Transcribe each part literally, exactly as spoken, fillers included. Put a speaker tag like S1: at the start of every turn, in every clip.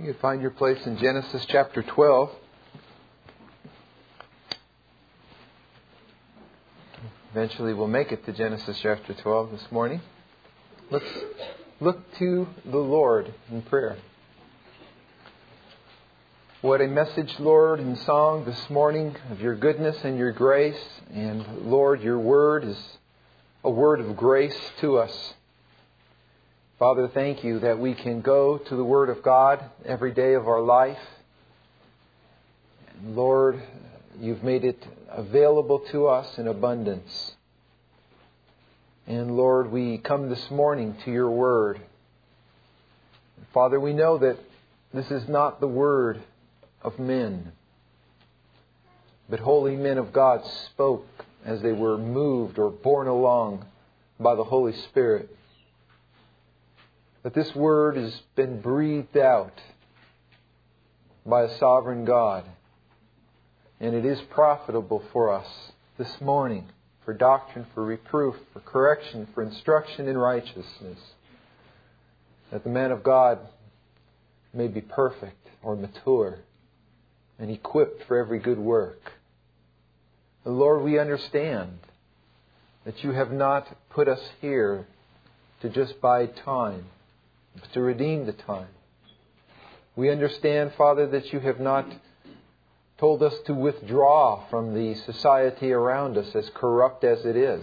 S1: You find your place in Genesis chapter twelve. Eventually we'll make it to Genesis chapter twelve this morning. Let's look to the Lord in prayer. What a message, Lord, in song this morning of your goodness and your grace. And Lord, your word is a word of grace to us. Father, thank you that we can go to the Word of God every day of our life. And Lord, you've made it available to us in abundance. And Lord, we come this morning to your Word. Father, we know that this is not the word of men, but holy men of God spoke as they were moved or borne along by the Holy Spirit. But this word has been breathed out by a sovereign God. And it is profitable for us this morning for doctrine, for reproof, for correction, for instruction in righteousness, that the man of God may be perfect or mature and equipped for every good work. And Lord, we understand that you have not put us here to just bide time, but to redeem the time. We understand, Father, that you have not told us to withdraw from the society around us, as corrupt as it is,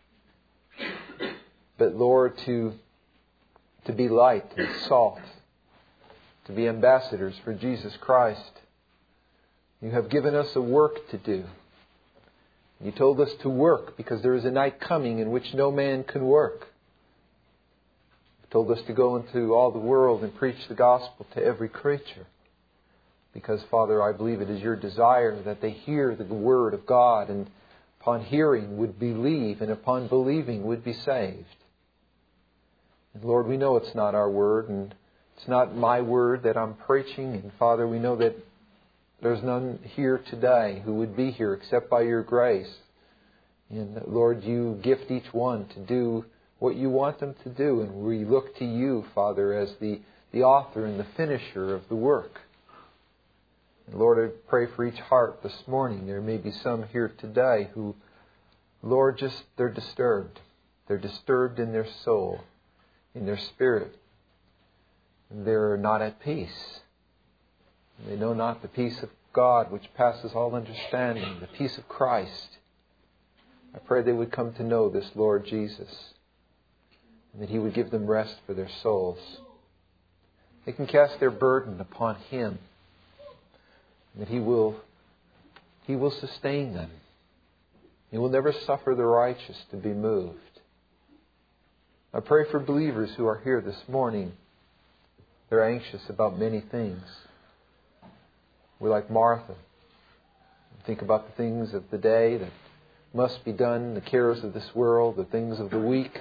S1: but Lord, to, to be light and salt, to be ambassadors for Jesus Christ. You have given us a work to do. You told us to work because there is a night coming in which no man can work. Told us to go into all the world and preach the gospel to every creature. Because, Father, I believe it is your desire that they hear the word of God and upon hearing would believe and upon believing would be saved. And Lord, we know it's not our word and it's not my word that I'm preaching. And Father, we know that there's none here today who would be here except by your grace. And Lord, you gift each one to do what you want them to do. And we look to you, Father, as the, the author and the finisher of the work. And Lord, I pray for each heart this morning. There may be some here today who, Lord, just they're disturbed. They're disturbed in their soul, in their spirit. And they're not at peace. They know not the peace of God which passes all understanding, the peace of Christ. I pray they would come to know this Lord Jesus, and that He would give them rest for their souls. They can cast their burden upon Him, and that He will, He will sustain them. He will never suffer the righteous to be moved. I pray for believers who are here this morning. They're anxious about many things. We're like Martha. Think about the things of the day that must be done, the cares of this world, the things of the week.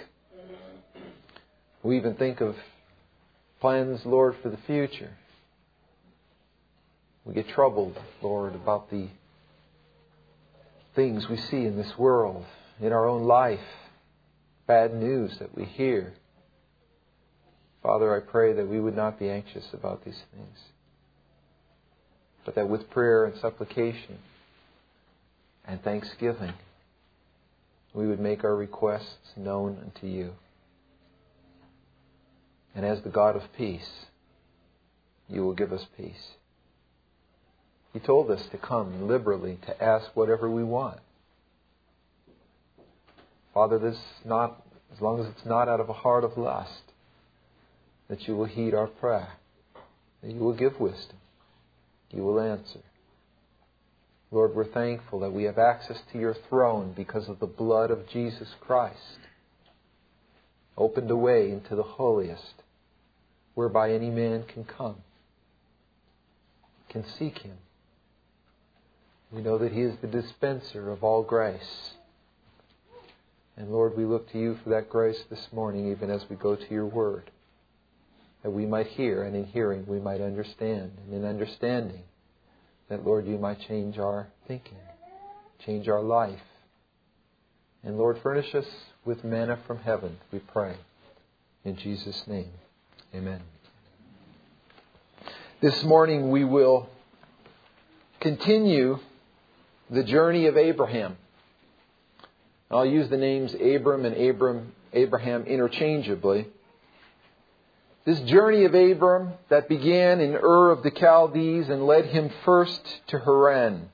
S1: We even think of plans, Lord, for the future. We get troubled, Lord, about the things we see in this world, in our own life, bad news that we hear. Father, I pray that we would not be anxious about these things, but that with prayer and supplication and thanksgiving, we would make our requests known unto you. And as the God of peace, you will give us peace. You told us to come liberally to ask whatever we want. Father, this is not, as long as it's not out of a heart of lust, that you will heed our prayer, that you will give wisdom, you will answer. Lord, we're thankful that we have access to your throne because of the blood of Jesus Christ. Opened a way into the holiest, whereby any man can come, can seek Him. We know that He is the dispenser of all grace. And Lord, we look to you for that grace this morning, even as we go to your word, that we might hear, and in hearing we might understand, and in understanding, that, Lord, you might change our thinking, change our life. And Lord, furnish us with manna from heaven, we pray. In Jesus' name, amen. This morning we will continue the journey of Abraham. I'll use the names Abram and Abram, Abraham interchangeably. This journey of Abram that began in Ur of the Chaldees and led him first to Haran.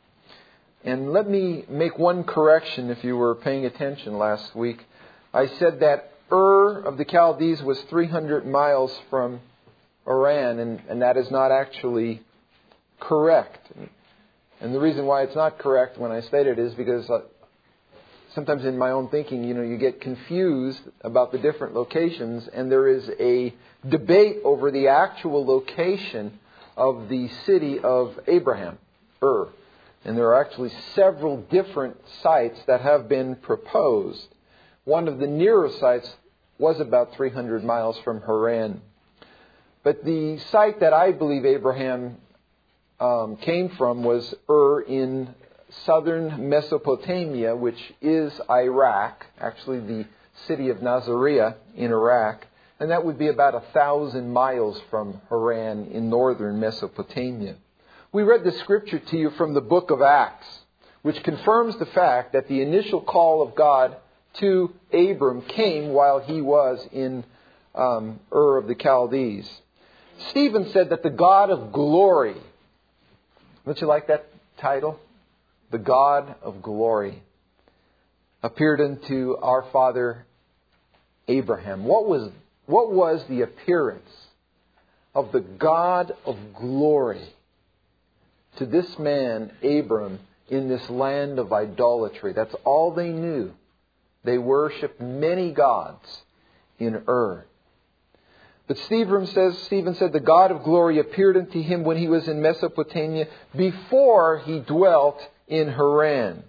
S1: And let me make one correction if you were paying attention last week. I said that Ur of the Chaldees was three hundred miles from Haran, and, and that is not actually correct. And the reason why it's not correct when I state it is because uh, sometimes in my own thinking, you know, you get confused about the different locations, and there is a debate over the actual location of the city of Abraham, Ur. And there are actually several different sites that have been proposed. One of the nearer sites was about three hundred miles from Haran. But the site that I believe Abraham um, came from was Ur in southern Mesopotamia, which is Iraq, actually the city of Nazareth in Iraq. And that would be about a thousand miles from Haran in northern Mesopotamia. We read the scripture to you from the book of Acts, which confirms the fact that the initial call of God to Abram came while he was in um, Ur of the Chaldees. Stephen said that the God of glory, don't you like that title? The God of glory appeared unto our father Abraham. What was, what was the appearance of the God of glory to this man, Abram, in this land of idolatry? That's all they knew. They worshipped many gods in Ur. But Stephen says, Stephen said, the God of glory appeared unto him when he was in Mesopotamia before he dwelt in Haran.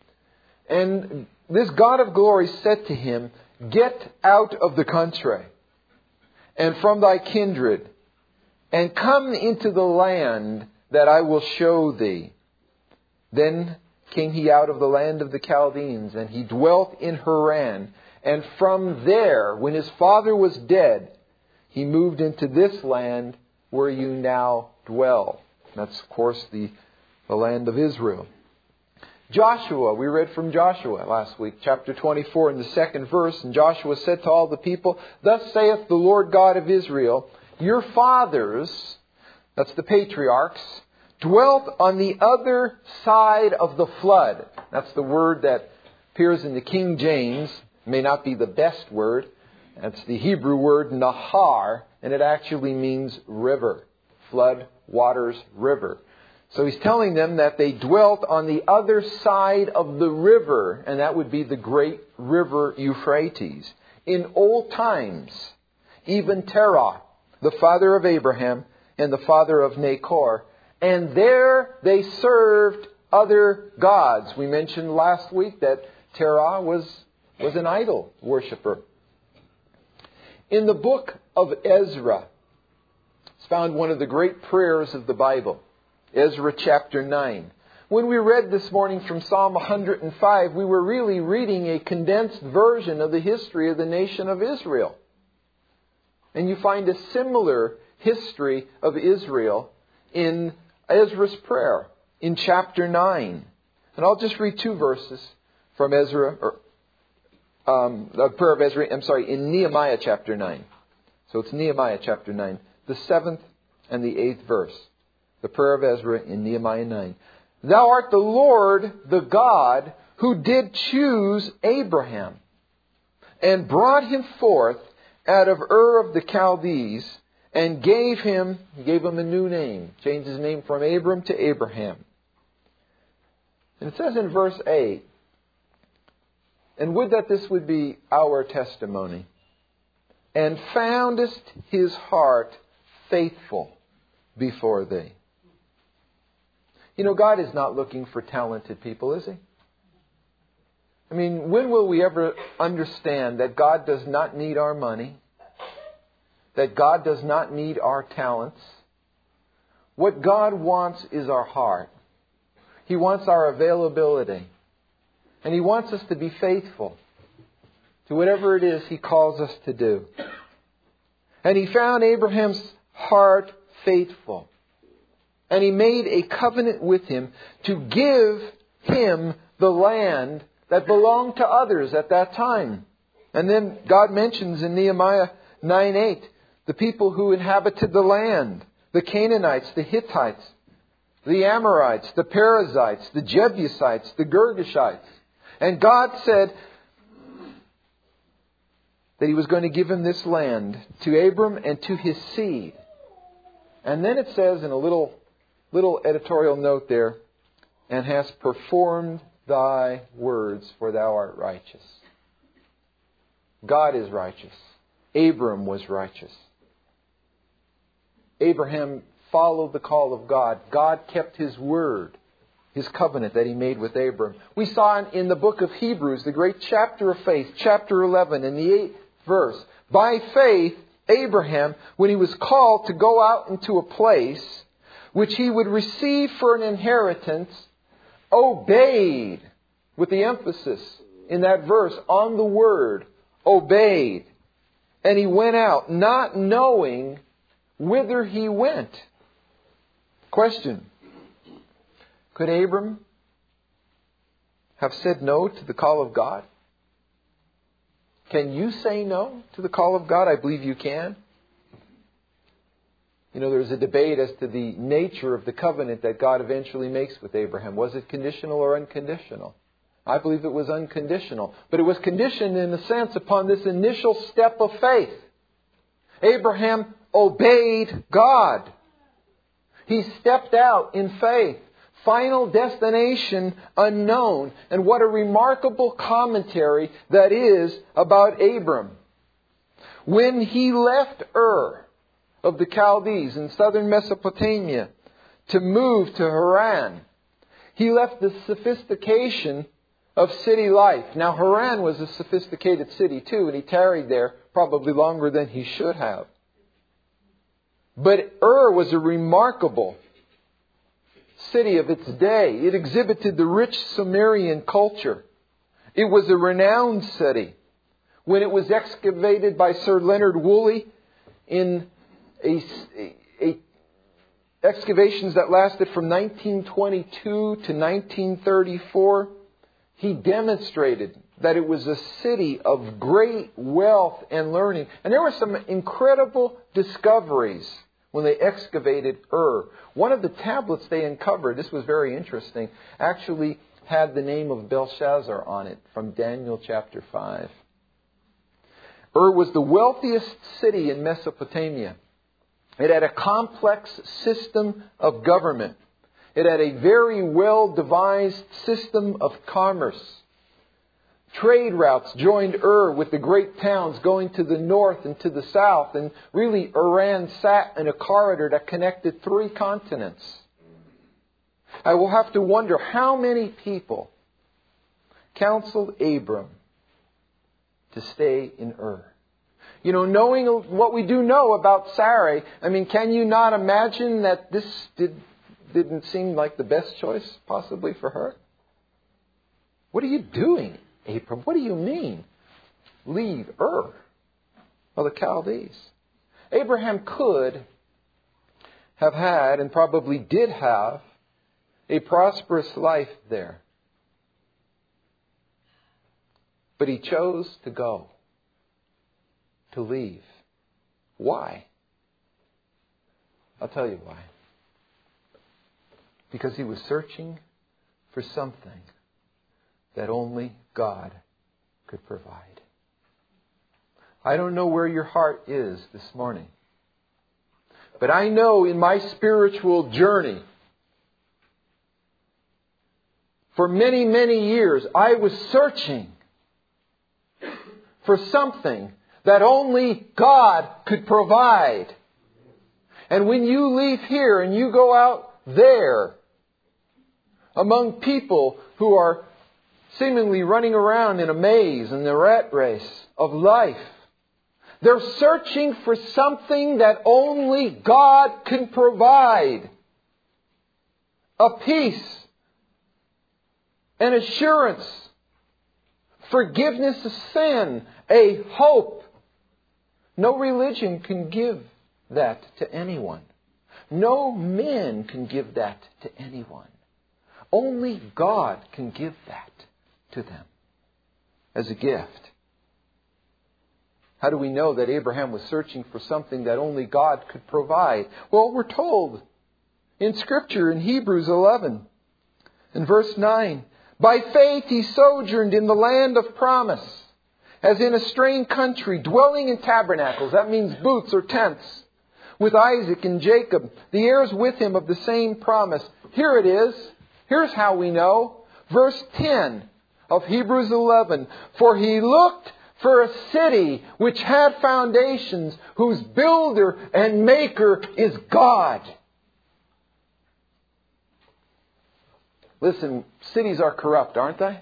S1: And this God of glory said to him, get out of the country and from thy kindred and come into the land that I will show thee. Then came he out of the land of the Chaldeans, and he dwelt in Haran. And from there, when his father was dead, he moved into this land where you now dwell. That's, of course, the, the land of Israel. Joshua, we read from Joshua last week, chapter twenty-four, in the second verse. And Joshua said to all the people, thus saith the Lord God of Israel, your fathers, that's the patriarchs, dwelt on the other side of the flood. That's the word that appears in the King James. May not be the best word. That's the Hebrew word nahar, and it actually means river. Flood, waters, river. So he's telling them that they dwelt on the other side of the river, and that would be the great river Euphrates. In old times, even Terah, the father of Abraham and the father of Nahor, and there they served other gods. We mentioned last week that Terah was, was an idol worshiper. In the book of Ezra, it's found one of the great prayers of the Bible. Ezra chapter nine. When we read this morning from Psalm one hundred five, we were really reading a condensed version of the history of the nation of Israel. And you find a similar history of Israel in Ezra's prayer in chapter nine. And I'll just read two verses from Ezra, or um, the prayer of Ezra, I'm sorry, in Nehemiah chapter nine. So it's Nehemiah chapter nine, the seventh and the eighth verse. The prayer of Ezra in Nehemiah nine. Thou art the Lord, the God, who did choose Abraham and brought him forth out of Ur of the Chaldees and gave him, he gave him a new name, changed his name from Abram to Abraham. And it says in verse eight, and would that this would be our testimony, and foundest his heart faithful before thee. You know, God is not looking for talented people, is He? I mean, when will we ever understand that God does not need our money? That God does not need our talents? What God wants is our heart. He wants our availability. And He wants us to be faithful to whatever it is He calls us to do. And He found Abraham's heart faithful. And He made a covenant with him to give him the land that belonged to others at that time. And then God mentions in Nehemiah nine eight, the people who inhabited the land, the Canaanites, the Hittites, the Amorites, the Perizzites, the Jebusites, the Girgashites. And God said that He was going to give him this land to Abram and to his seed. And then it says in a little, little editorial note there, and hast performed thy words, for thou art righteous. God is righteous. Abram was righteous. Abraham followed the call of God. God kept His word, His covenant that He made with Abram. We saw in the book of Hebrews, the great chapter of faith, chapter eleven, in the eighth verse. By faith, Abraham, when he was called to go out into a place which he would receive for an inheritance, obeyed, with the emphasis in that verse on the word, obeyed. And he went out, not knowing whither he went. Question. Could Abram have said no to the call of God? Can you say no to the call of God? I believe you can. You know, there's a debate as to the nature of the covenant that God eventually makes with Abraham. Was it conditional or unconditional? I believe it was unconditional. But it was conditioned in a sense upon this initial step of faith. Abraham obeyed God. He stepped out in faith. Final destination unknown. And what a remarkable commentary that is about Abram. When he left Ur of the Chaldees in southern Mesopotamia to move to Haran, he left the sophistication of city life. Now Haran was a sophisticated city too, and he tarried there probably longer than he should have. But Ur was a remarkable city of its day. It exhibited the rich Sumerian culture. It was a renowned city. When it was excavated by Sir Leonard Woolley in a, a excavations that lasted from nineteen twenty-two to nineteen thirty-four, he demonstrated that it was a city of great wealth and learning. And there were some incredible discoveries when they excavated Ur. One of the tablets they uncovered, this was very interesting, actually had the name of Belshazzar on it from Daniel chapter five. Ur was the wealthiest city in Mesopotamia. It had a complex system of government. It had a very well-devised system of commerce. Trade routes joined Ur with the great towns going to the north and to the south. And really, Iran sat in a corridor that connected three continents. I will have to wonder how many people counseled Abram to stay in Ur. You know, knowing what we do know about Sarai, I mean, can you not imagine that this did, didn't seem like the best choice possibly for her? What are you doing, Abram? What do you mean? Leave Ur of the Chaldees. Abraham could have had, and probably did have, a prosperous life there. But he chose to go. To leave. Why? I'll tell you why. Because he was searching for something that only God could provide. I don't know where your heart is this morning, but I know in my spiritual journey, for many, many years, I was searching for something that only God could provide. And when you leave here and you go out there among people who are seemingly running around in a maze in the rat race of life, they're searching for something that only God can provide. A peace, an assurance, forgiveness of sin, a hope. No religion can give that to anyone. No man can give that to anyone. Only God can give that to them as a gift. How do we know that Abraham was searching for something that only God could provide? Well, we're told in Scripture in Hebrews eleven, in verse nine, by faith he sojourned in the land of promise, as in a strange country, dwelling in tabernacles. That means booths or tents, with Isaac and Jacob, the heirs with him of the same promise. Here it is. Here's how we know. Verse ten of Hebrews eleven. For he looked for a city which had foundations, whose builder and maker is God. Listen, cities are corrupt, aren't they?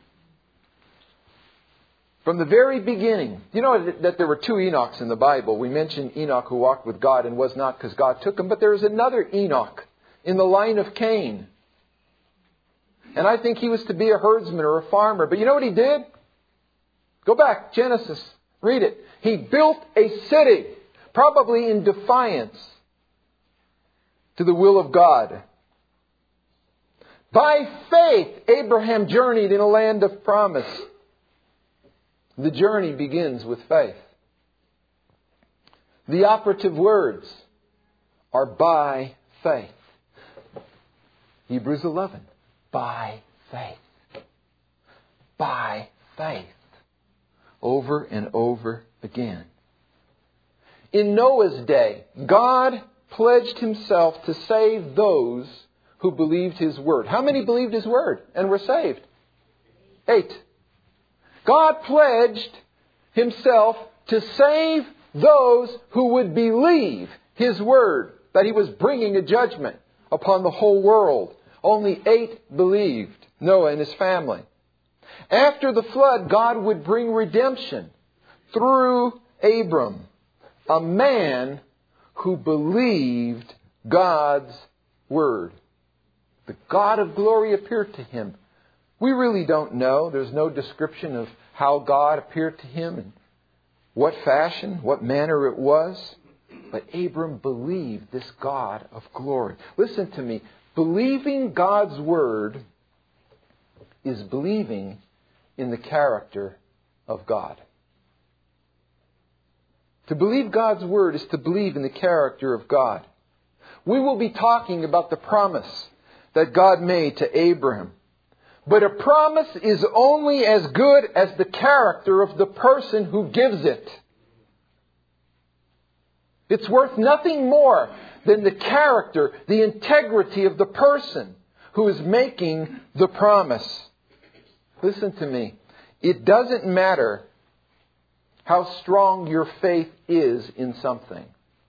S1: From the very beginning. You know that there were two Enochs in the Bible. We mentioned Enoch who walked with God and was not because God took him. But there is another Enoch in the line of Cain. And I think he was to be a herdsman or a farmer. But you know what he did? Go back, Genesis. Read it. He built a city, probably in defiance to the will of God. By faith, Abraham journeyed in a land of promise. The journey begins with faith. The operative words are by faith. Hebrews eleven. By faith. By faith. Over and over again. In Noah's day, God pledged Himself to save those who believed His word. How many believed His word and were saved? Eight. God pledged Himself to save those who would believe His word, that He was bringing a judgment upon the whole world. Only eight believed, Noah and his family. After the flood, God would bring redemption through Abram, a man who believed God's word. The God of glory appeared to him. We really don't know. There's no description of how God appeared to him and what fashion, what manner it was. But Abram believed this God of glory. Listen to me. Believing God's word is believing in the character of God. To believe God's word is to believe in the character of God. We will be talking about the promise that God made to Abraham. But a promise is only as good as the character of the person who gives it. It's worth nothing more than the character, the integrity of the person who is making the promise. Listen to me. It doesn't matter how strong your faith is in something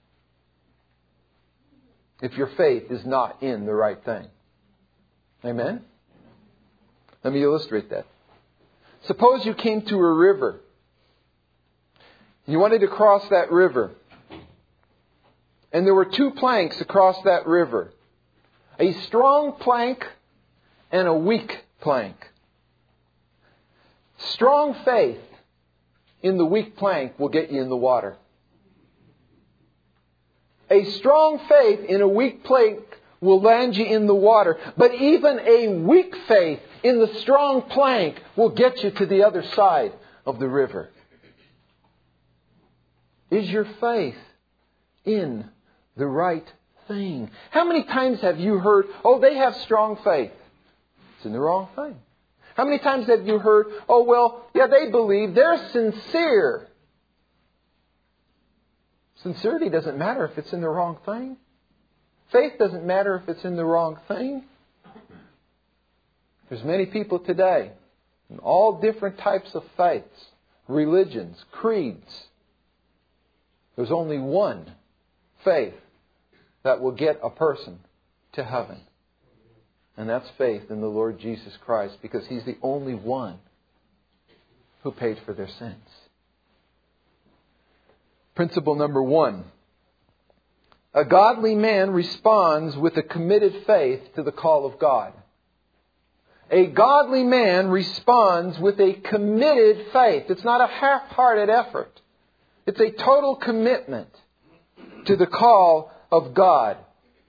S1: if your faith is not in the right thing. Amen? Let me illustrate that. Suppose you came to a river. You wanted to cross that river. And there were two planks across that river. A strong plank and a weak plank. Strong faith in the weak plank will get you in the water. A strong faith in a weak plank will land you in the water. But even a weak faith in the strong plank will get you to the other side of the river. Is your faith in the right thing? How many times have you heard, oh, they have strong faith? It's in the wrong thing. How many times have you heard, oh, well, yeah, they believe, they're sincere. Sincerity doesn't matter if it's in the wrong thing. Faith doesn't matter if it's in the wrong thing. There's many people today in all different types of faiths, religions, creeds. There's only one faith that will get a person to heaven. And that's faith in the Lord Jesus Christ, because He's the only one who paid for their sins. Principle number one. A godly man responds with a committed faith to the call of God. A godly man responds with a committed faith. It's not a half-hearted effort. It's a total commitment to the call of God.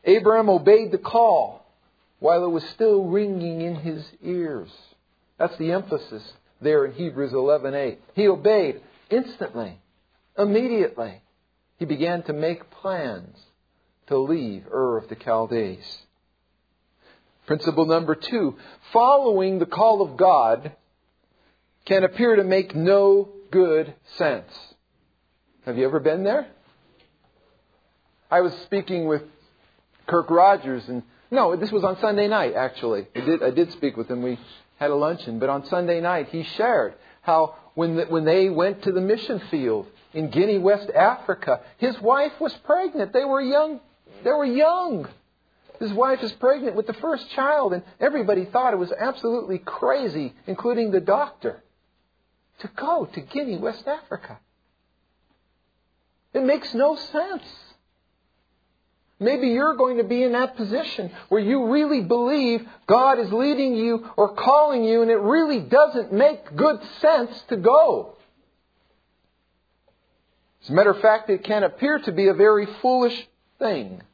S1: Abraham obeyed the call while it was still ringing in his ears. That's the emphasis there in Hebrews eleven eight. He obeyed instantly, immediately. He began to make plans to leave Ur of the Chaldees. Principle number two, following the call of God can appear to make no good sense. Have you ever been there? I was speaking with Kirk Rogers, and no, this was on Sunday night, actually. I did, I did speak with him. We had a luncheon. But on Sunday night, he shared how when, the, when they went to the mission field in Guinea, West Africa, his wife was pregnant. They were young. They were young. His wife is pregnant with the first child, and everybody thought it was absolutely crazy, including the doctor, to go to Guinea, West Africa. It makes no sense. Maybe you're going to be in that position where you really believe God is leading you or calling you, and it really doesn't make good sense to go. As a matter of fact, it can appear to be a very foolish thing.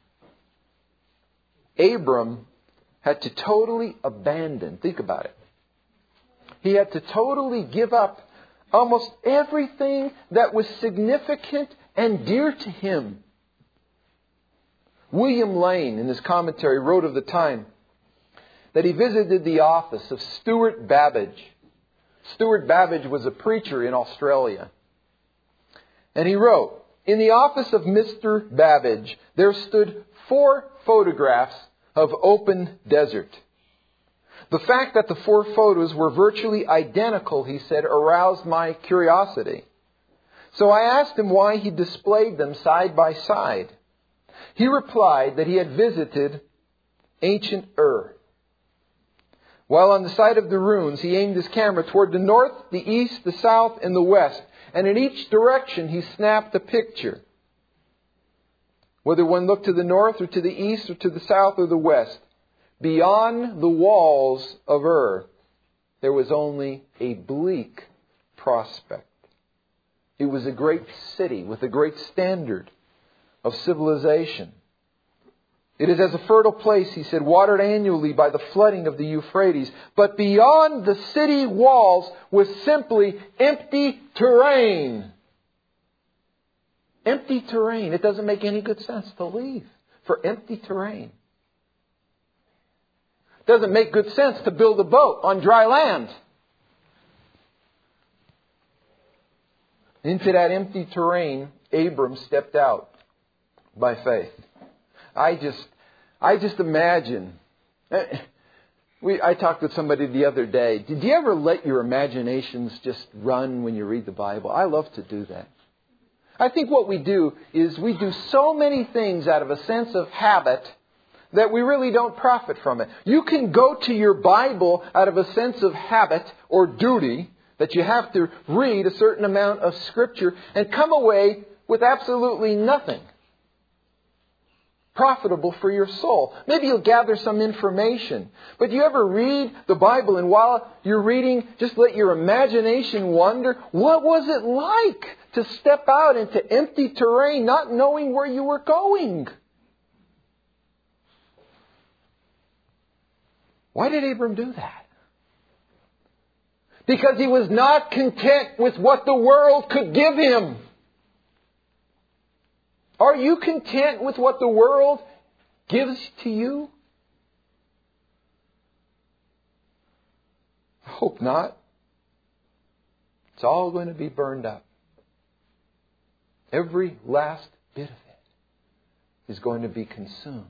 S1: Abram had to totally abandon, think about it. He had to totally give up almost everything that was significant and dear to him. William Lane, in his commentary, wrote of the time that he visited the office of Stuart Babbage. Stuart Babbage was a preacher in Australia. And he wrote, in the office of Mister Babbage, there stood four photographs of open desert. The fact that the four photos were virtually identical, he said, aroused my curiosity. So I asked him why he displayed them side by side. He replied that he had visited ancient Ur. While on the side of the ruins, he aimed his camera toward the north, the east, the south, and the west. And in each direction, he snapped a picture. Whether one looked to the north or to the east or to the south or the west, beyond the walls of Ur, there was only a bleak prospect. It was a great city with a great standard of civilization. It is as a fertile place, he said, watered annually by the flooding of the Euphrates. But beyond the city walls was simply empty terrain. Empty terrain. It doesn't make any good sense to leave for empty terrain. It doesn't make good sense to build a boat on dry land. Into that empty terrain, Abram stepped out by faith. I just, I just imagine. We, I talked with somebody the other day. Did you ever let your imaginations just run when you read the Bible? I love to do that. I think what we do is we do so many things out of a sense of habit that we really don't profit from it. You can go to your Bible out of a sense of habit or duty that you have to read a certain amount of Scripture and come away with absolutely nothing profitable for your soul. Maybe you'll gather some information. But you ever read the Bible and while you're reading, just let your imagination wander? What was it like to step out into empty terrain, not knowing where you were going? Why did Abram do that? Because he was not content with what the world could give him. Are you content with what the world gives to you? I hope not. It's all going to be burned up. Every last bit of it is going to be consumed.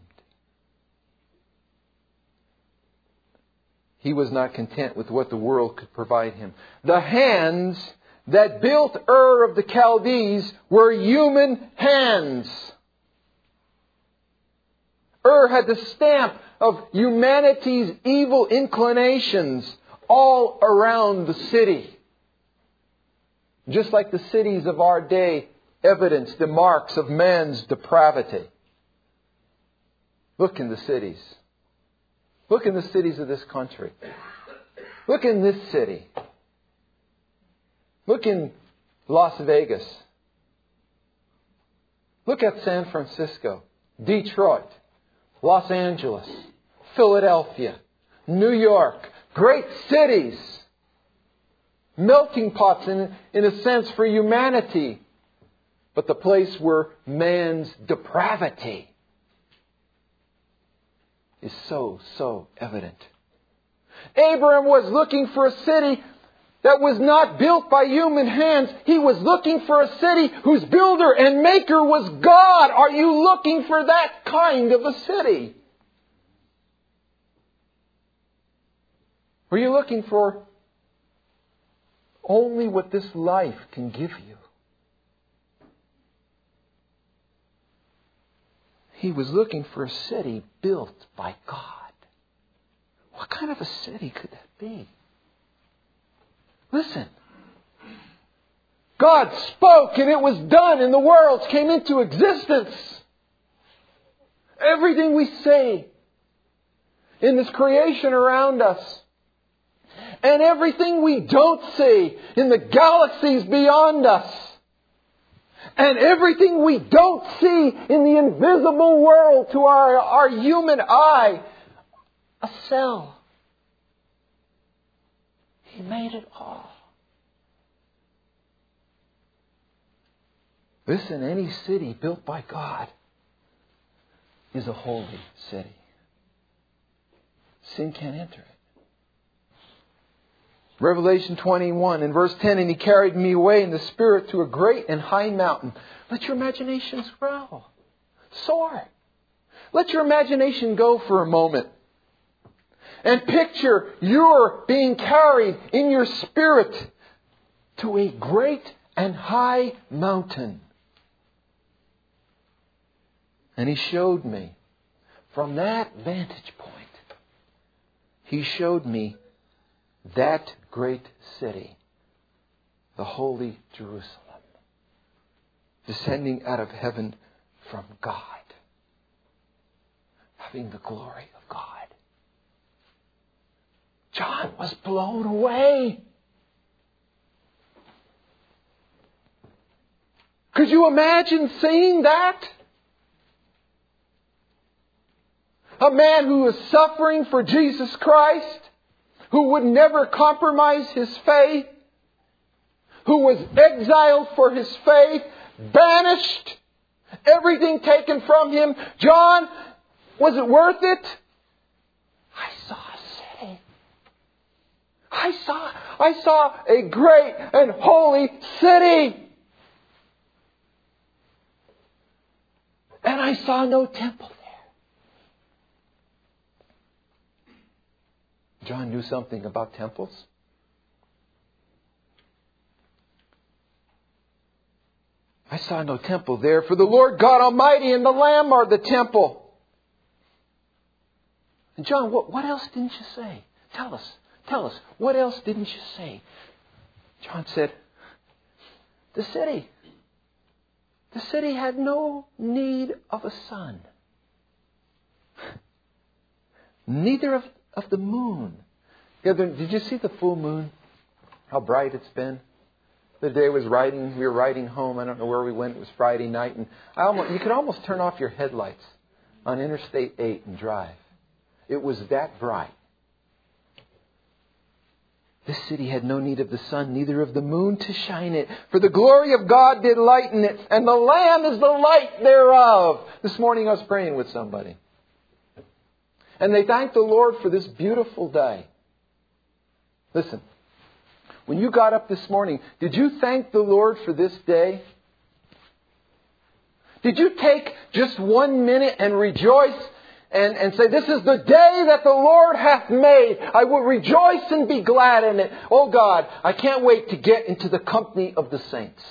S1: He was not content with what the world could provide him. The hands that built Ur of the Chaldees were human hands. Ur had the stamp of humanity's evil inclinations all around the city. Just like the cities of our day evidence the marks of man's depravity. Look in the cities. Look in the cities of this country. Look in this city. Look in Las Vegas. Look at San Francisco, Detroit, Los Angeles, Philadelphia, New York, great cities, melting pots in, in a sense for humanity, but the place where man's depravity is so, so evident. Abraham was looking for a city that was not built by human hands. He was looking for a city whose builder and maker was God. Are you looking for that kind of a city? Or are you looking for only what this life can give you? He was looking for a city built by God. What kind of a city could that be? Listen. God spoke and it was done and the worlds came into existence. Everything we see in this creation around us and everything we don't see in the galaxies beyond us and everything we don't see in the invisible world to our, our human eye, a cell. He made it all. Listen, any city built by God is a holy city. Sin can't enter it. Revelation twenty-one in verse ten, and He carried me away in the Spirit to a great and high mountain. Let your imaginations grow. Soar. Let your imagination go for a moment. And picture you're being carried in your spirit to a great and high mountain. And He showed me, from that vantage point, He showed me that great city, the holy Jerusalem, descending out of heaven from God, having the glory of God. John was blown away. Could you imagine seeing that? A man who was suffering for Jesus Christ, who would never compromise his faith, who was exiled for his faith, banished, everything taken from him. John, was it worth it? I saw a city. I saw, I saw a great and holy city. And I saw no temple there. John knew something about temples. I saw no temple there, for the Lord God Almighty and the Lamb are the temple. And John, what, what else didn't you say? Tell us. Tell us. What else didn't you say? John said, the city. The city had no need of a sun. Neither of, of the moon. The other, did you see the full moon? How bright it's been. The day was riding, we were riding home. I don't know where we went. It was Friday night. And I almost, you could almost turn off your headlights on Interstate eight and drive. It was that bright. This city had no need of the sun, neither of the moon to shine it. For the glory of God did lighten it, and the Lamb is the light thereof. This morning I was praying with somebody. And they thanked the Lord for this beautiful day. Listen, when you got up this morning, did you thank the Lord for this day? Did you take just one minute and rejoice and, and say, this is the day that the Lord hath made. I will rejoice and be glad in it. Oh God, I can't wait to get into the company of the saints.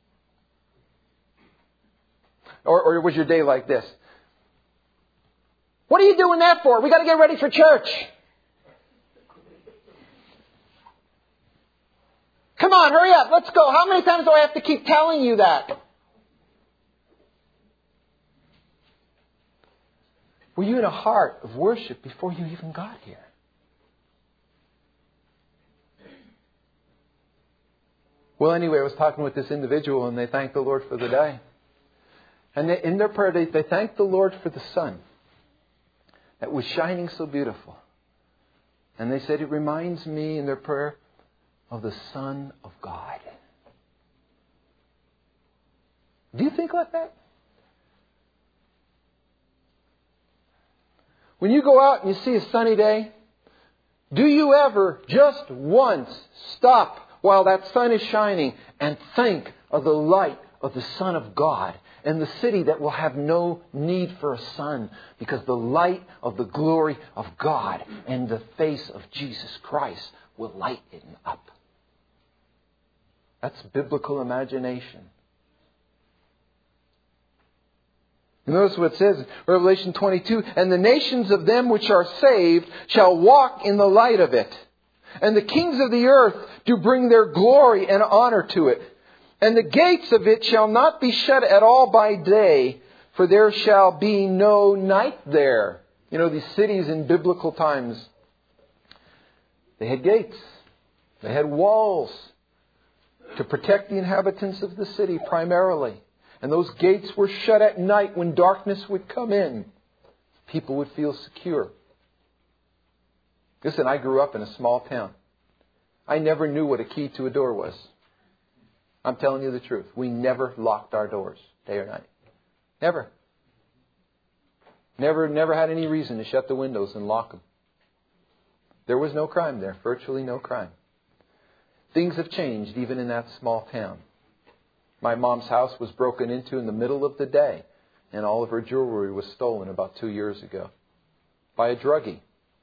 S1: Or, or was your day like this? What are you doing that for? We got to get ready for church. Come on, hurry up. Let's go. How many times do I have to keep telling you that? Were you in a heart of worship before you even got here? Well, anyway, I was talking with this individual and they thanked the Lord for the day. And they, in their prayer, they, they thanked the Lord for the sun. that was shining so beautiful. And they said, it reminds me in their prayer of the Son of God. Do you think like that? When you go out and you see a sunny day, do you ever just once stop while that sun is shining and think of the light of the Son of God and the city that will have no need for a sun because the light of the glory of God and the face of Jesus Christ will light it up? That's biblical imagination. You notice what it says in Revelation twenty-two, and the nations of them which are saved shall walk in the light of it. And the kings of the earth do bring their glory and honor to it. And the gates of it shall not be shut at all by day, for there shall be no night there. You know, these cities in biblical times, they had gates. They had walls to protect the inhabitants of the city primarily. And those gates were shut at night when darkness would come in. People would feel secure. Listen, I grew up in a small town. I never knew what a key to a door was. I'm telling you the truth. We never locked our doors, day or night. Never. Never, never had any reason to shut the windows and lock them. There was no crime there. Virtually no crime. Things have changed even in that small town. My mom's house was broken into in the middle of the day, and all of her jewelry was stolen about two years ago by a druggie.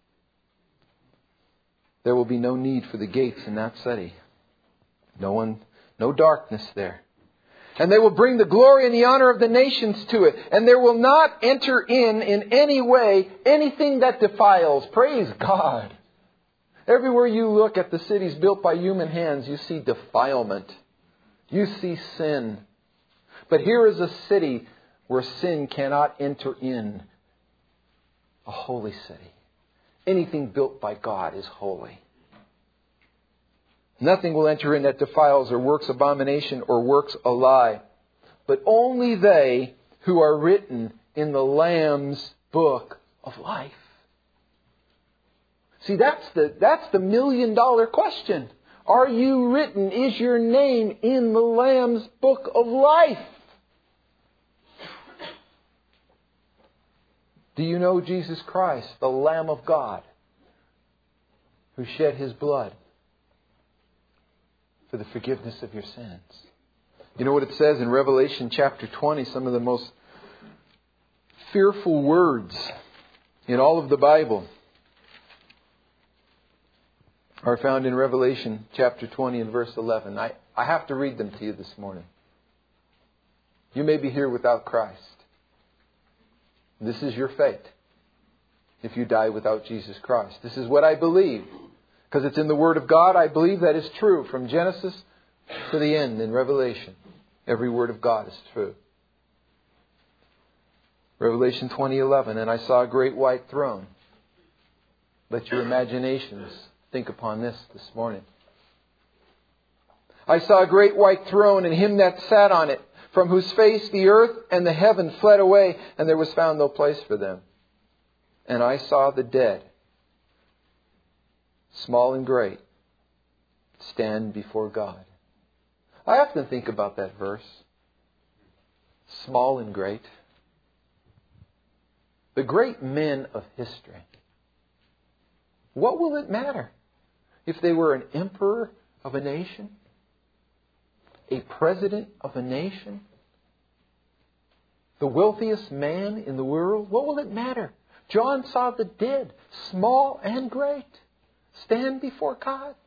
S1: There will be no need for the gates in that city. No one, no darkness there. And they will bring the glory and the honor of the nations to it. And there will not enter in, in any way, anything that defiles. Praise God. Everywhere you look at the cities built by human hands, you see defilement. You see sin. But here is a city where sin cannot enter in. A holy city. Anything built by God is holy. Nothing will enter in that defiles or works abomination or works a lie. But only they who are written in the Lamb's book of life. See, that's the, that's the million dollar question. Are you written? Is your name in the Lamb's book of life? Do you know Jesus Christ, the Lamb of God, who shed His blood for the forgiveness of your sins? You know what it says in Revelation chapter twenty, some of the most fearful words in all of the Bible are found in Revelation chapter twenty and verse eleven. I, I have to read them to you this morning. You may be here without Christ. This is your fate if you die without Jesus Christ. This is what I believe. Because it's in the Word of God, I believe that is true. From Genesis to the end in Revelation, every word of God is true. Revelation twenty eleven, and I saw a great white throne. Let your imaginations think upon this this morning. I saw a great white throne and Him that sat on it, from whose face the earth and the heaven fled away, and there was found no place for them. And I saw the dead, small and great, stand before God. I often think about that verse. Small and great. The great men of history. What will it matter if they were an emperor of a nation? A president of a nation? The wealthiest man in the world? What will it matter? John saw the dead, small and great, stand before God.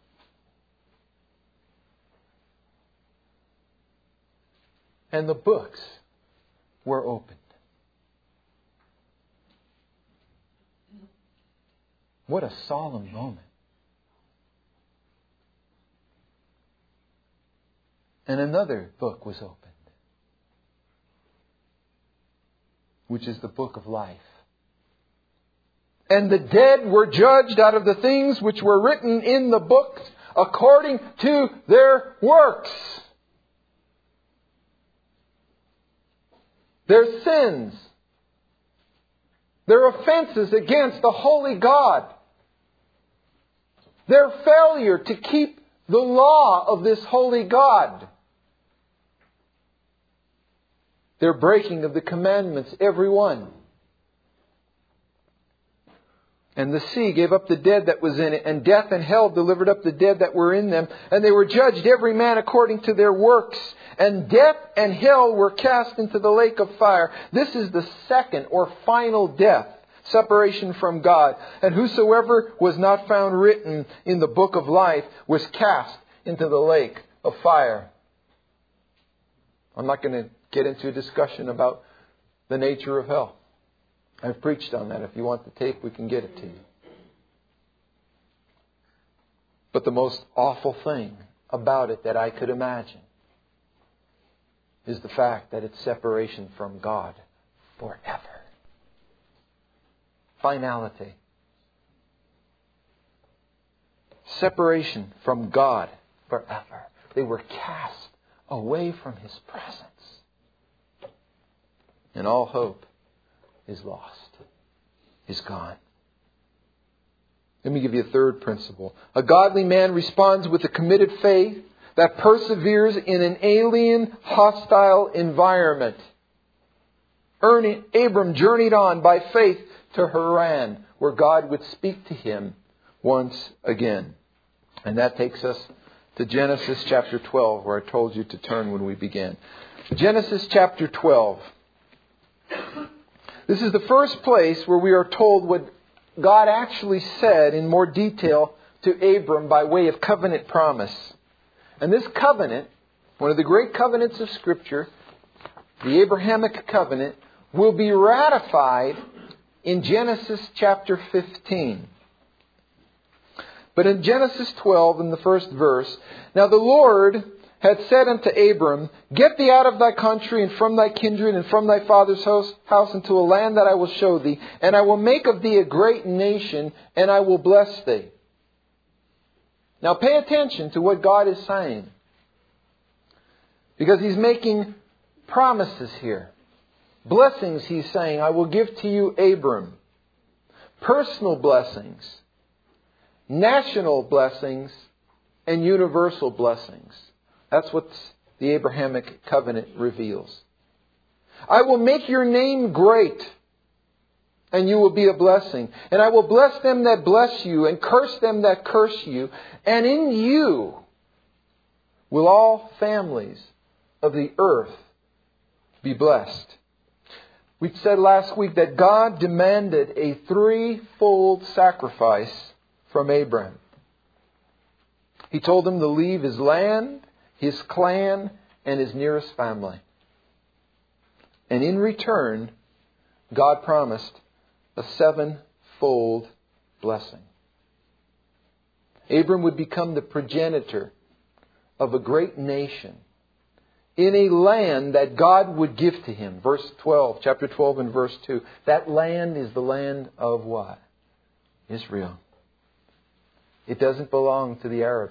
S1: And the books were opened. What a solemn moment. And another book was opened, which is the book of life. And the dead were judged out of the things which were written in the books according to their works. Their sins, Their offenses against the holy God. Their failure to keep the law of this holy God. Their breaking of the commandments, every one. And the sea gave up the dead that was in it, and death and hell delivered up the dead that were in them. And they were judged every man according to their works. And death and hell were cast into the lake of fire. This is the second or final death, separation from God. And whosoever was not found written in the book of life was cast into the lake of fire. I'm not going to get into a discussion about the nature of hell. I've preached on that. If you want the tape, we can get it to you. But the most awful thing about it that I could imagine is the fact that it's separation from God forever. Finality. Separation from God forever. They were cast away from His presence. And all hope is lost, is gone. Let me give you a third principle. A godly man responds with a committed faith that perseveres in an alien, hostile environment. Abram journeyed on by faith to Haran, where God would speak to him once again. And that takes us to Genesis chapter twelve, where I told you to turn when we began. Genesis chapter twelve. This is the first place where we are told what God actually said in more detail to Abram by way of covenant promise. And this covenant, one of the great covenants of Scripture, the Abrahamic covenant, will be ratified in Genesis chapter fifteen. But in Genesis twelve, in the first verse, now the Lord had said unto Abram, Get thee out of thy country and from thy kindred and from thy father's house, house into a land that I will show thee, and I will make of thee a great nation, and I will bless thee. Now pay attention to what God is saying, because He's making promises here. Blessings, He's saying, I will give to you, Abram. Personal blessings, national blessings, and universal blessings. That's what the Abrahamic covenant reveals. I will make your name great, and you will be a blessing. And I will bless them that bless you, and curse them that curse you. And in you will all families of the earth be blessed. We said last week that God demanded a threefold sacrifice from Abraham. He told him to leave his land, his clan, and his nearest family. And in return, God promised a sevenfold blessing. Abram would become the progenitor of a great nation in a land that God would give to him. Verse twelve, chapter twelve and verse two. That land is the land of what? Israel. It doesn't belong to the Arabs.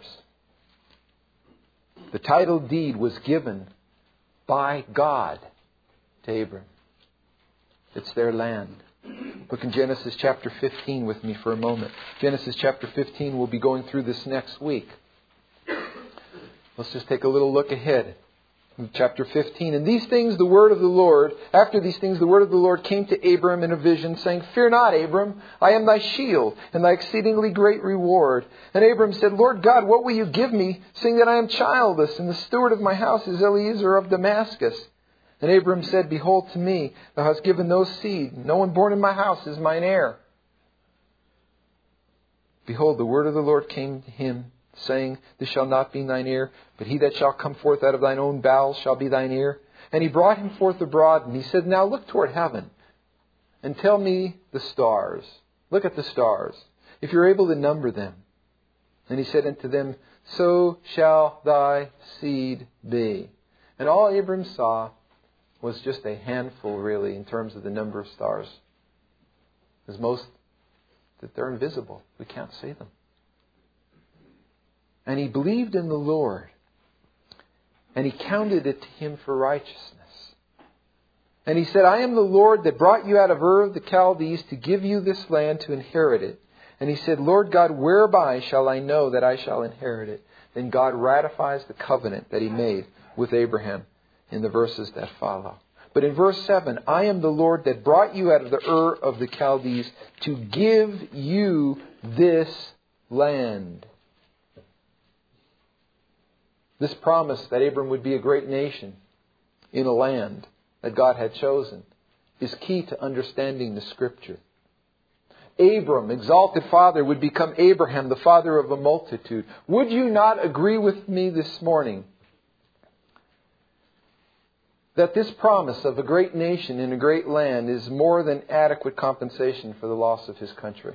S1: The title deed was given by God to Abram. It's their land. Look in Genesis chapter fifteen with me for a moment. Genesis chapter fifteen, we'll be going through this next week. Let's just take a little look ahead. In chapter fifteen. And these things the word of the Lord, after these things the word of the Lord came to Abram in a vision, saying, Fear not, Abram, I am thy shield, and thy exceedingly great reward. And Abram said, Lord God, what will you give me, seeing that I am childless, and the steward of my house is Eliezer of Damascus? And Abram said, Behold to me, thou hast given no seed, no one born in my house is mine heir. Behold, the word of the Lord came to him, saying, This shall not be thine heir, but he that shall come forth out of thine own bowels shall be thine heir. And he brought him forth abroad, and he said, Now look toward heaven, and tell me the stars. Look at the stars, if you're able to number them. And he said unto them, So shall thy seed be. And all Abram saw was just a handful, really, in terms of the number of stars. Because most, that they're invisible. We can't see them. And he believed in the Lord, and he counted it to him for righteousness. And he said, I am the Lord that brought you out of Ur of the Chaldees to give you this land to inherit it. And he said, Lord God, whereby shall I know that I shall inherit it? Then God ratifies the covenant that He made with Abraham in the verses that follow. But in verse seven, I am the Lord that brought you out of the Ur of the Chaldees to give you this land. This promise that Abram would be a great nation in a land that God had chosen is key to understanding the Scripture. Abram, exalted father, would become Abraham, the father of a multitude. Would you not agree with me this morning that this promise of a great nation in a great land is more than adequate compensation for the loss of his country?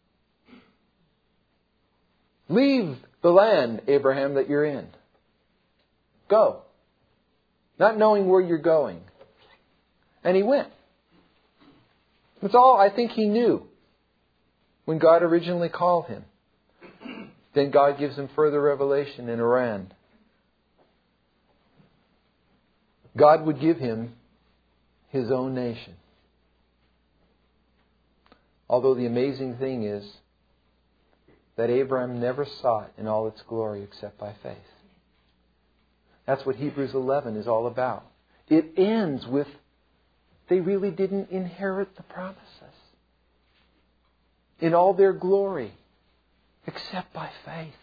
S1: Leave the land, Abraham, that you're in. Go. Not knowing where you're going. And he went. That's all I think he knew when God originally called him. Then God gives him further revelation in Haran. God would give him His own nation. Although the amazing thing is that Abraham never saw it in all its glory except by faith. That's what Hebrews eleven is all about. It ends with they really didn't inherit the promises in all their glory except by faith.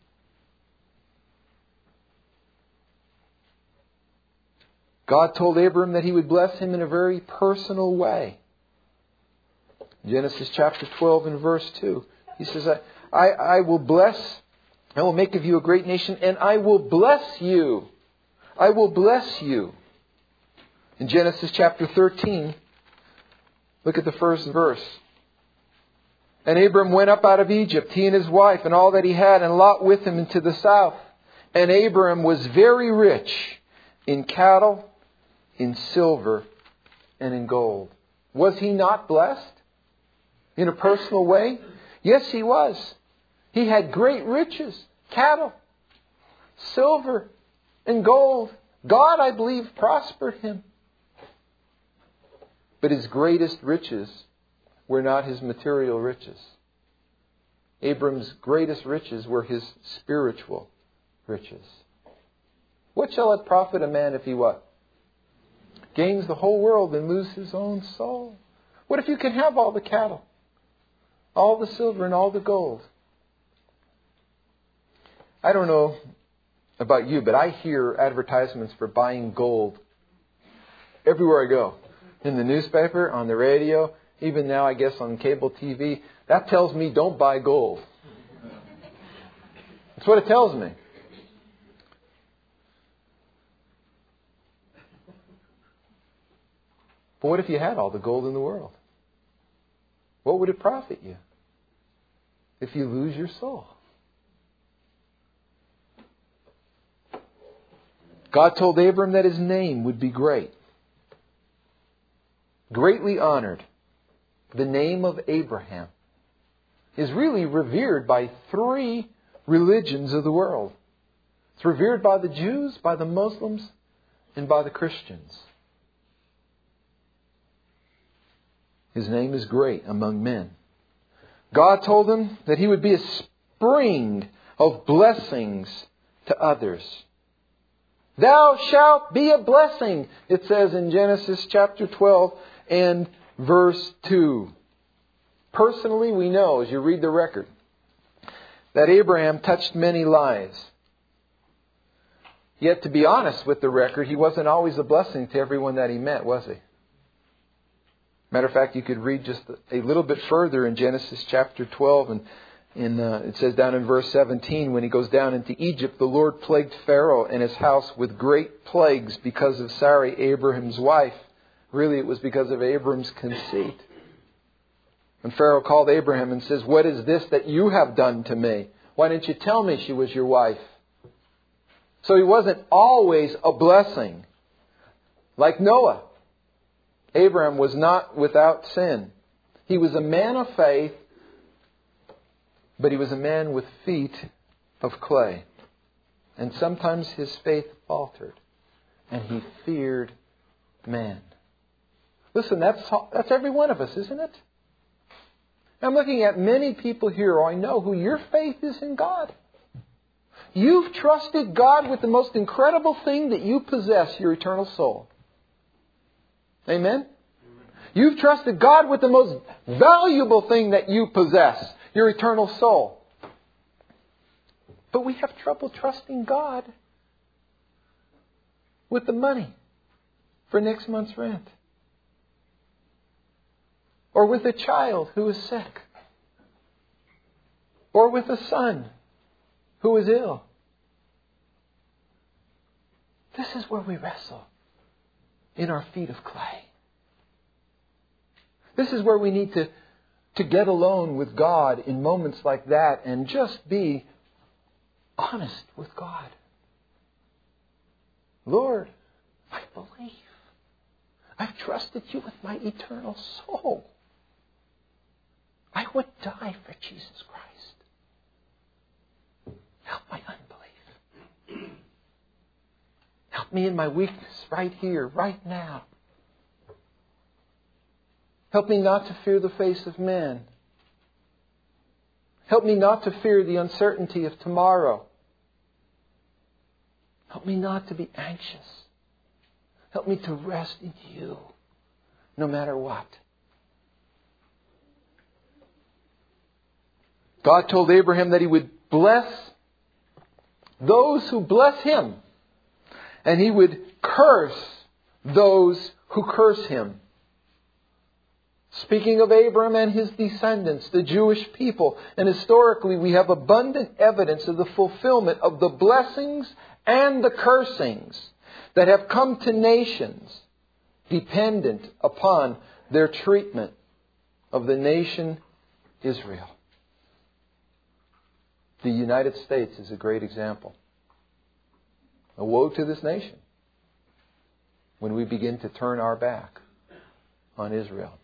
S1: God told Abram that He would bless him in a very personal way. Genesis chapter twelve and verse two. He says, I, I, I will bless, I will make of you a great nation, and I will bless you. I will bless you. In Genesis chapter thirteen, look at the first verse. And Abram went up out of Egypt, he and his wife, and all that he had, and Lot with him into the south. And Abram was very rich in cattle, in silver, and in gold. Was he not blessed in a personal way? Yes, he was. He had great riches, cattle, silver, and gold. God, I believe, prospered him. But his greatest riches were not his material riches. Abram's greatest riches were his spiritual riches. What shall it profit a man if he what? Gains the whole world and lose his own soul? What if you can have all the cattle, all the silver and all the gold? I don't know about you, but I hear advertisements for buying gold everywhere I go. In the newspaper, on the radio, even now I guess on cable T V. That tells me don't buy gold. That's what it tells me. But what if you had all the gold in the world? What would it profit you if you lose your soul? God told Abram that his name would be great. Greatly honored. The name of Abraham is really revered by three religions of the world. It's revered by the Jews, by the Muslims, and by the Christians. His name is great among men. God told him that he would be a spring of blessings to others. Thou shalt be a blessing, it says in Genesis chapter twelve and verse two. Personally, we know, as you read the record, that Abraham touched many lives. Yet, to be honest with the record, he wasn't always a blessing to everyone that he met, was he? Matter of fact, you could read just a little bit further in Genesis chapter twelve, and in, uh, it says down in verse seventeen, when he goes down into Egypt, the Lord plagued Pharaoh and his house with great plagues because of Sarai, Abraham's wife. Really, it was because of Abram's conceit. And Pharaoh called Abraham and says, what is this that you have done to me? Why didn't you tell me she was your wife? So he wasn't always a blessing. Like Noah, Abraham was not without sin. He was a man of faith, but he was a man with feet of clay. And sometimes his faith faltered, and he feared man. Listen, that's, that's every one of us, isn't it? I'm looking at many people here I know who your faith is in God. You've trusted God with the most incredible thing that you possess, your eternal soul. Amen? You've trusted God with the most valuable thing that you possess, your eternal soul. But we have trouble trusting God with the money for next month's rent. Or with a child who is sick. Or with a son who is ill. This is where we wrestle in our feet of clay. This is where we need to, to get alone with God in moments like that and just be honest with God. Lord, I believe. I've trusted You with my eternal soul. I would die for Jesus Christ. Help my unbelief. Help me in my weakness right here, right now. Help me not to fear the face of man. Help me not to fear the uncertainty of tomorrow. Help me not to be anxious. Help me to rest in You, no matter what. God told Abraham that He would bless those who bless Him, and He would curse those who curse Him. Speaking of Abraham and his descendants, the Jewish people, and historically we have abundant evidence of the fulfillment of the blessings and the cursings that have come to nations dependent upon their treatment of the nation Israel. The United States is a great example. A woe to this nation when we begin to turn our back on Israel.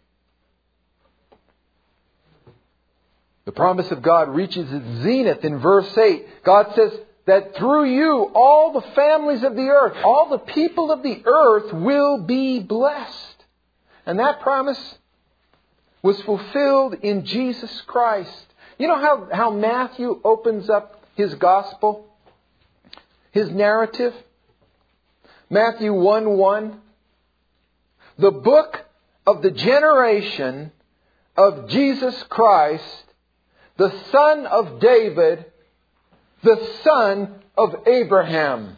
S1: The promise of God reaches its zenith in verse eight. God says that through you, all the families of the earth, all the people of the earth will be blessed. And that promise was fulfilled in Jesus Christ. You know how, how Matthew opens up his gospel? His narrative? Matthew one one. The book of the generation of Jesus Christ, the son of David, the son of Abraham.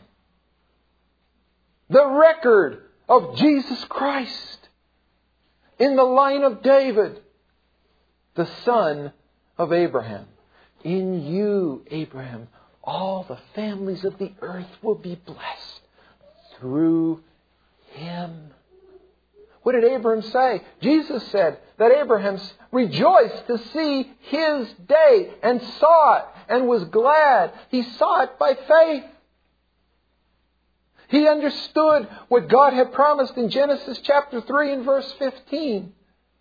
S1: The record of Jesus Christ in the line of David, the son of Abraham. In you, Abraham, all the families of the earth will be blessed through him. What did Abraham say? Jesus said that Abraham rejoiced to see his day and saw it and was glad. He saw it by faith. He understood what God had promised in Genesis chapter three and verse fifteen.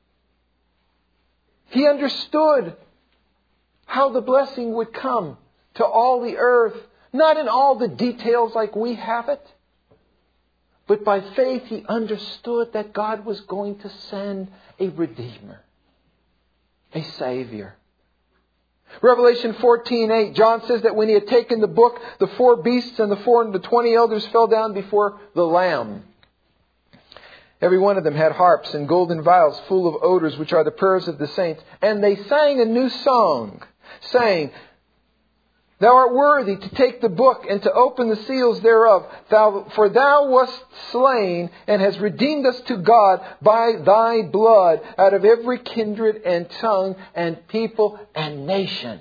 S1: He understood how the blessing would come to all the earth. Not in all the details like we have it. But by faith he understood that God was going to send a Redeemer. A Savior. Revelation fourteen eight, John says that when he had taken the book, the four beasts and the four and the twenty elders fell down before the Lamb. Every one of them had harps and golden vials full of odors, which are the prayers of the saints. And they sang a new song, saying, Thou art worthy to take the book and to open the seals thereof. Thou, for thou wast slain and hast redeemed us to God by thy blood out of every kindred and tongue and people and nation.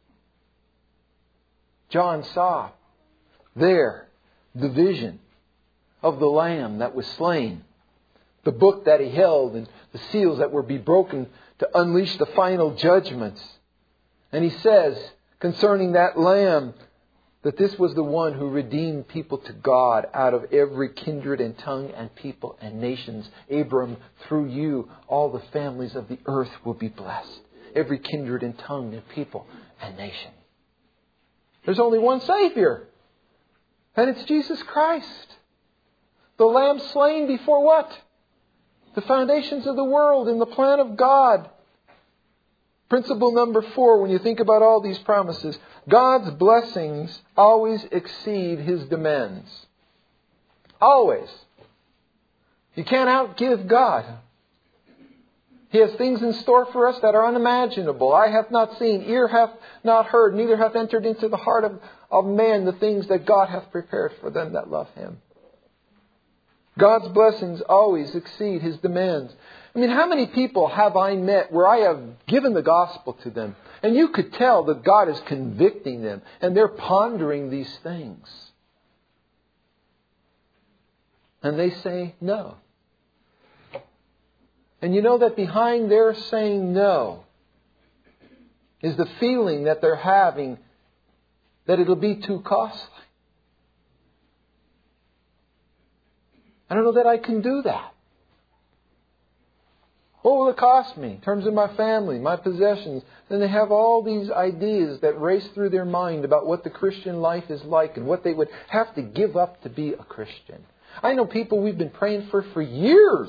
S1: John saw there the vision of the Lamb that was slain. The book that he held and the seals that were be broken to unleash the final judgments. And he says concerning that Lamb, that this was the one who redeemed people to God out of every kindred and tongue and people and nations. Abram, through you, all the families of the earth will be blessed. Every kindred and tongue and people and nation. There's only one Savior. And it's Jesus Christ. The Lamb slain before what? The foundations of the world in the plan of God. Principle number four, when you think about all these promises, God's blessings always exceed His demands. Always. You can't outgive God. He has things in store for us that are unimaginable. Eye hath not seen, ear hath not heard, neither hath entered into the heart of, of man the things that God hath prepared for them that love Him. God's blessings always exceed His demands. I mean, how many people have I met where I have given the gospel to them, and you could tell that God is convicting them, and they're pondering these things. And they say no. And you know that behind their saying no is the feeling that they're having that it'll be too costly. I don't know that I can do that. What will it cost me in terms of my family, my possessions? Then they have all these ideas that race through their mind about what the Christian life is like and what they would have to give up to be a Christian. I know people we've been praying for for years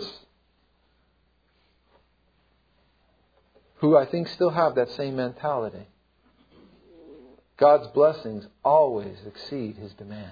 S1: who I think still have that same mentality. God's blessings always exceed His demands.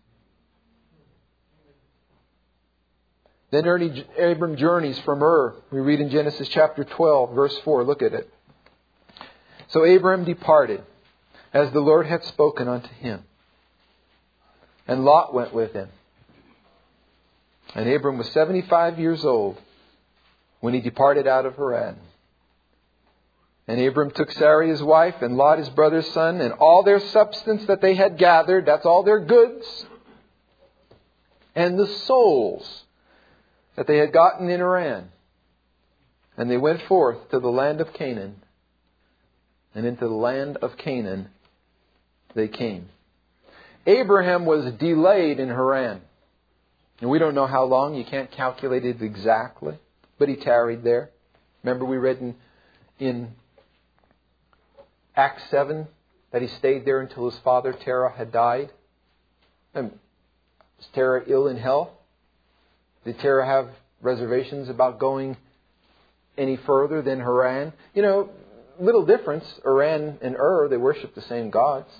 S1: Then Abram journeys from Ur. We read in Genesis chapter twelve, verse four. Look at it. So Abram departed, as the Lord had spoken unto him. And Lot went with him. And Abram was seventy-five years old when he departed out of Haran. And Abram took Sarai his wife, and Lot his brother's son, and all their substance that they had gathered, that's all their goods, and the souls that they had gotten in Haran. And they went forth to the land of Canaan. And into the land of Canaan they came. Abraham was delayed in Haran. And we don't know how long. You can't calculate it exactly. But he tarried there. Remember we read in, in Acts seven that he stayed there until his father Terah had died. And was Terah ill in health? Did Terah have reservations about going any further than Haran? You know, little difference. Haran and Ur, they worship the same gods.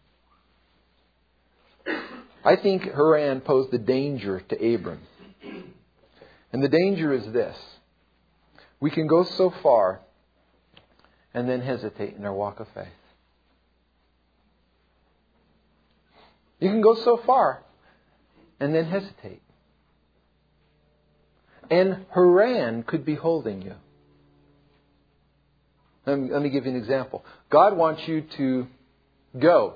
S1: I think Haran posed a danger to Abram. And the danger is this. We can go so far and then hesitate in our walk of faith. You can go so far and then hesitate. And Haran could be holding you. Let me, let me give you an example. God wants you to go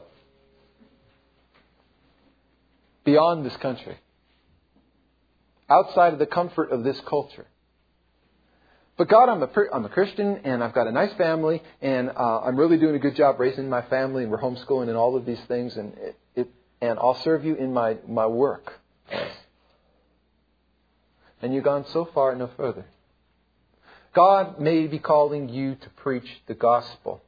S1: beyond this country, outside of the comfort of this culture. But God, I'm a, I'm a Christian, and I've got a nice family, and uh, I'm really doing a good job raising my family, and we're homeschooling and all of these things, and it, it, and I'll serve you in my, my work. And you've gone so far, no further. God may be calling you to preach the gospel.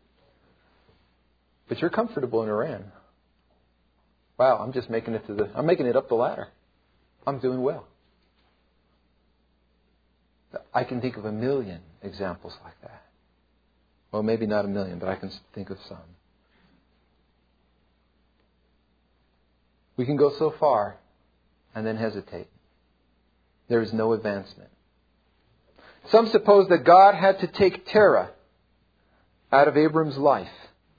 S1: But you're comfortable in Haran. Wow, I'm just making it to the, I'm making it up the ladder. I'm doing well. I can think of a million examples like that. Well, maybe not a million, but I can think of some. We can go so far and then hesitate. There is no advancement. Some suppose that God had to take Terah out of Abram's life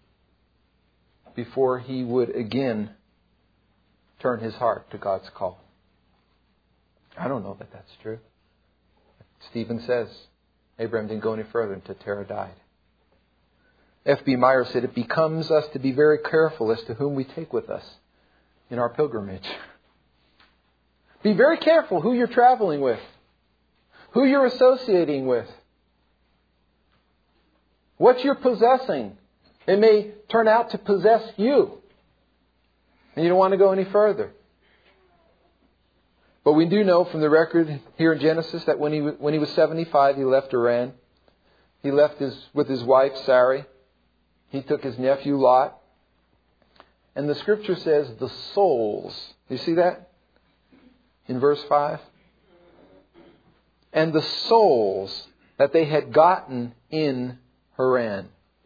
S1: before he would again turn his heart to God's call. I don't know that that's true. Stephen says Abraham didn't go any further until Terah died. F B Meyer said it becomes us to be very careful as to whom we take with us in our pilgrimage. Be very careful who you're traveling with, who you're associating with, what you're possessing. It may turn out to possess you, and you don't want to go any further. But we do know from the record here in Genesis that when he when he was seventy-five, he left Haran. He left his with his wife Sarai. He took his nephew Lot, and the Scripture says the souls. You see that? In verse five. and the souls that they had gotten in Haran.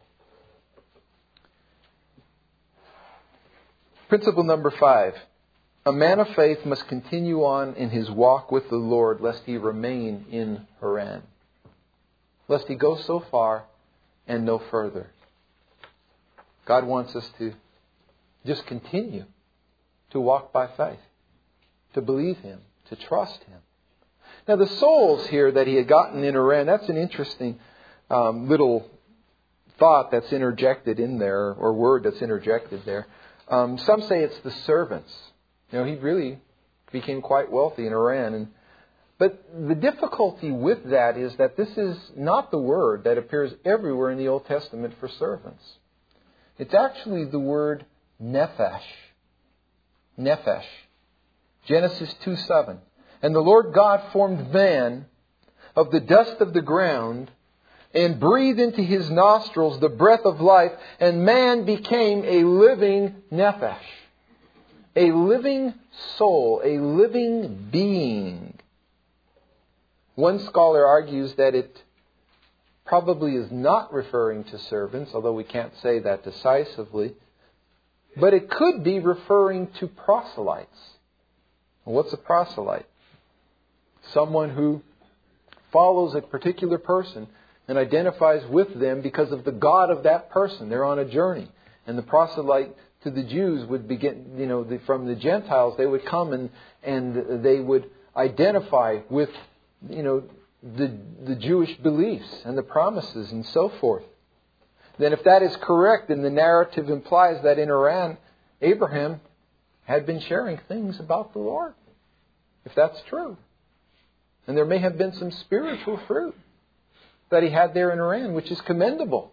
S1: Principle number five. A man of faith must continue on in his walk with the Lord lest he remain in Haran. Lest he go so far and no further. God wants us to just continue to walk by faith, to believe Him, to trust Him. Now the souls here that he had gotten in Haran, that's an interesting um, little thought that's interjected in there, or word that's interjected there. Um, some say it's the servants. You know, he really became quite wealthy in Haran. And, but the difficulty with that is that this is not the word that appears everywhere in the Old Testament for servants. It's actually the word nephesh. Nephesh. Genesis two seven. And the Lord God formed man of the dust of the ground and breathed into his nostrils the breath of life, and man became a living nephesh. A living soul, a living being. One scholar argues that it probably is not referring to servants, although we can't say that decisively. But it could be referring to proselytes. What's a proselyte? Someone who follows a particular person and identifies with them because of the God of that person. They're on a journey. And the proselyte to the Jews would begin, you know, the, from the Gentiles, they would come and, and they would identify with, you know, the, the Jewish beliefs and the promises and so forth. Then if that is correct, then the narrative implies that in Haran, Abraham had been sharing things about the Lord. If that's true. And there may have been some spiritual fruit that he had there in Haran, which is commendable.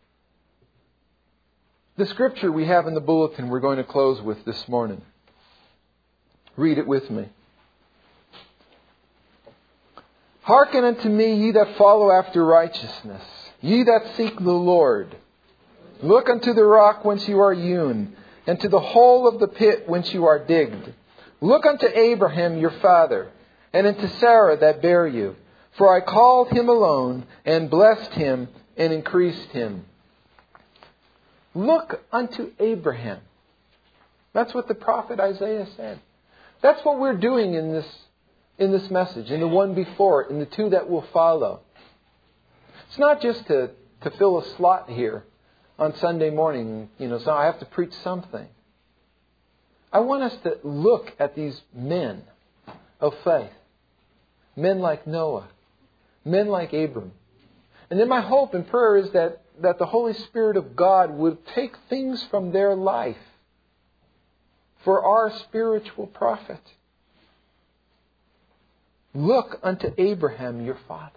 S1: The scripture we have in the bulletin we're going to close with this morning. Read it with me. Hearken unto me, ye that follow after righteousness, ye that seek the Lord. Look unto the rock whence you are hewn, and to the hole of the pit whence you are digged. Look unto Abraham your father, and unto Sarah that bare you. For I called him alone, and blessed him, and increased him. Look unto Abraham. That's what the prophet Isaiah said. That's what we're doing in this, in this message, in the one before it, in the two that will follow. It's not just to, to fill a slot here on Sunday morning. You know, so I have to preach something. I want us to look at these men of faith. Men like Noah. Men like Abram. And then my hope and prayer is that, that the Holy Spirit of God would take things from their life for our spiritual profit. Look unto Abraham your father.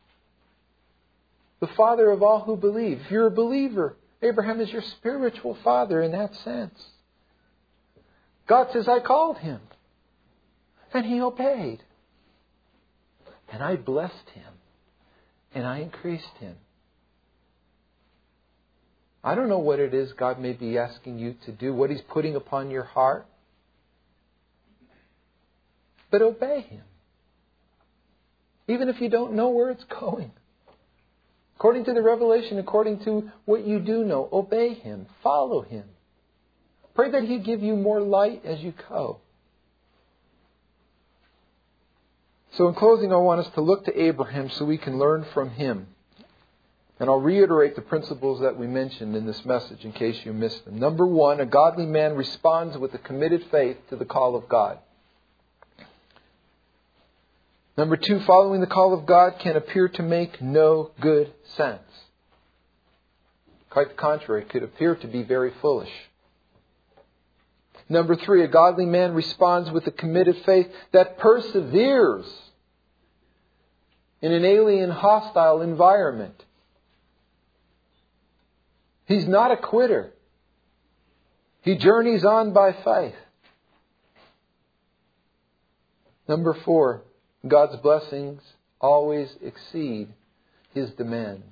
S1: The father of all who believe. If you're a believer, Abraham is your spiritual father in that sense. God says, I called him. And he obeyed. And I blessed him. And I increased him. I don't know what it is God may be asking you to do, what He's putting upon your heart. But obey Him. Even if you don't know where it's going. According to the revelation, according to what you do know, obey Him. Follow Him. Pray that He'd give you more light as you go. So in closing, I want us to look to Abraham so we can learn from him. And I'll reiterate the principles that we mentioned in this message in case you missed them. Number one, a godly man responds with a committed faith to the call of God. Number two, following the call of God can appear to make no good sense. Quite the contrary, it could appear to be very foolish. Number three, a godly man responds with a committed faith that perseveres in an alien, hostile environment. He's not a quitter. He journeys on by faith. Number four, God's blessings always exceed His demands.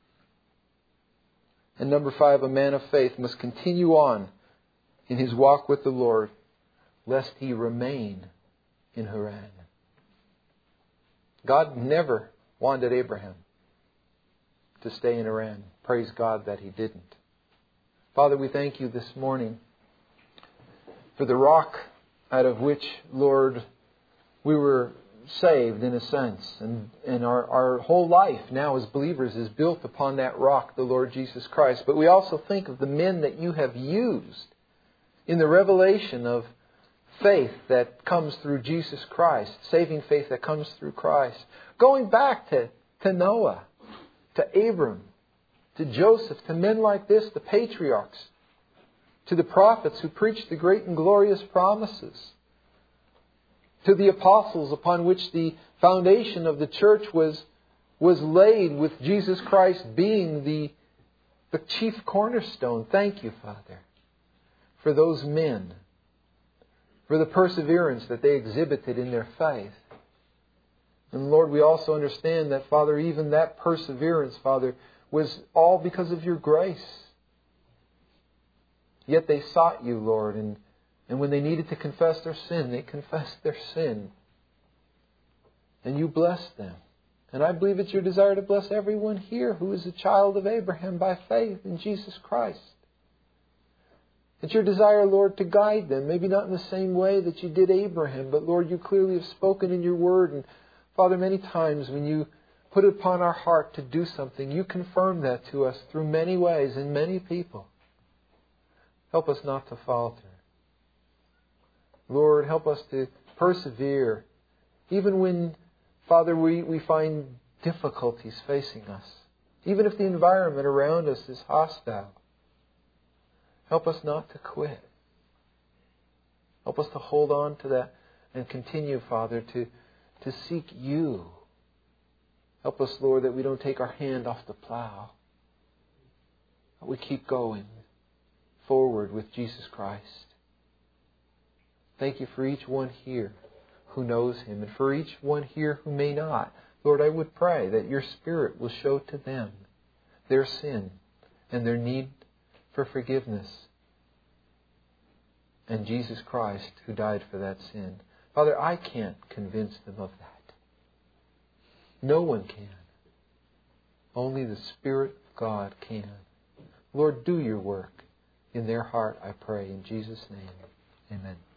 S1: And number five, a man of faith must continue on in his walk with the Lord, lest he remain in Haran. God never wanted Abraham to stay in Iran. Praise God that He didn't. Father, we thank You this morning for the rock out of which, Lord, we were saved in a sense. And, and our, our whole life now as believers is built upon that rock, the Lord Jesus Christ. But we also think of the men that You have used in the revelation of faith that comes through Jesus Christ, saving faith that comes through Christ. Going back to, to Noah, to Abram, to Joseph, to men like this, the patriarchs, to the prophets who preached the great and glorious promises, to the apostles upon which the foundation of the church was, was laid, with Jesus Christ being the, the chief cornerstone. Thank You, Father, for those men, for the perseverance that they exhibited in their faith. And Lord, we also understand that, Father, even that perseverance, Father, was all because of Your grace. Yet they sought You, Lord, and, and when they needed to confess their sin, they confessed their sin. And You blessed them. And I believe it's Your desire to bless everyone here who is a child of Abraham by faith in Jesus Christ. It's Your desire, Lord, to guide them. Maybe not in the same way that You did Abraham, but Lord, You clearly have spoken in Your Word. And Father, many times when You put it upon our heart to do something, You confirm that to us through many ways and many people. Help us not to falter. Lord, help us to persevere, even when, Father, we, we find difficulties facing us. Even if the environment around us is hostile. Help us not to quit. Help us to hold on to that and continue, Father, to, to seek You. Help us, Lord, that we don't take our hand off the plow. But we keep going forward with Jesus Christ. Thank You for each one here who knows Him, and for each one here who may not. Lord, I would pray that Your Spirit will show to them their sin and their need for forgiveness, and Jesus Christ who died for that sin. Father, I can't convince them of that. No one can. Only the Spirit of God can. Lord, do Your work in their heart, I pray, in Jesus' name. Amen.